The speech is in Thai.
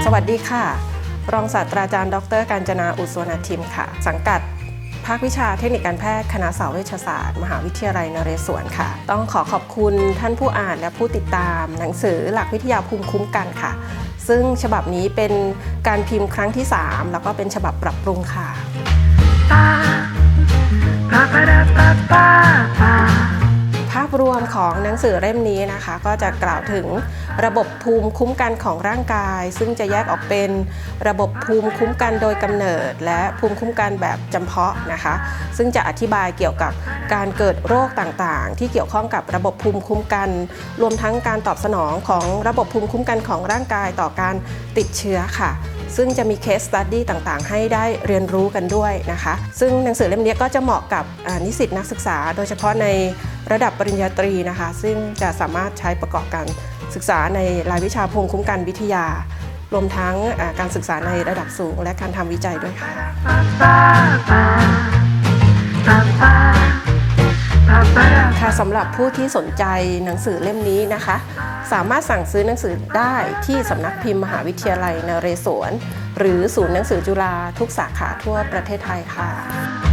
สวัสดีค่ะรองศาสตราจารย์ดร.กาญจนาอุศวรรณทิมค่ะสังกัดภาควิชาเทคนิคการแพทย์คณะสาเวชศาสตร์มหาวิทยาลัยนเรศวรค่ะต้องขอบคุณท่านผู้อ่านและผู้ติดตามหนังสือหลักวิทยาภูมิคุ้มกันค่ะซึ่งฉบับนี้เป็นการพิมพ์ครั้งที่3แล้วก็เป็นฉบับปรับปรุงค่ะภาพรวมของหนังสือเล่มนี้นะคะก็จะกล่าวถึงระบบภูมิคุ้มกันของร่างกายซึ่งจะแยกออกเป็นระบบภูมิคุ้มกันโดยกำเนิดและภูมิคุ้มกันแบบจำเพาะนะคะซึ่งจะอธิบายเกี่ยวกับการเกิดโรคต่างๆที่เกี่ยวข้องกับระบบภูมิคุ้มกันรวมทั้งการตอบสนองของระบบภูมิคุ้มกันของร่างกายต่อการติดเชื้อค่ะซึ่งจะมีเคสสตั๊ดดี้ต่างๆให้ได้เรียนรู้กันด้วยนะคะซึ่งหนังสือเล่มนี้ก็จะเหมาะกับนิสิตนักศึกษาโดยเฉพาะในระดับปริญญาตรีนะคะซึ่งจะสามารถใช้ประกอบการศึกษาในรายวิชาภูมิคุ้มกันวิทยารวมทั้งการศึกษาในระดับสูงและการทำวิจัยด้วยค่ะสำหรับผู้ที่สนใจหนังสือเล่มนี้นะคะสามารถสั่งซื้อหนังสือได้ที่สำนักพิมพ์มหาวิทยาลัยนเรศวรหรือศูนย์หนังสือจุฬาทุกสาขาทั่วประเทศไทยค่ะ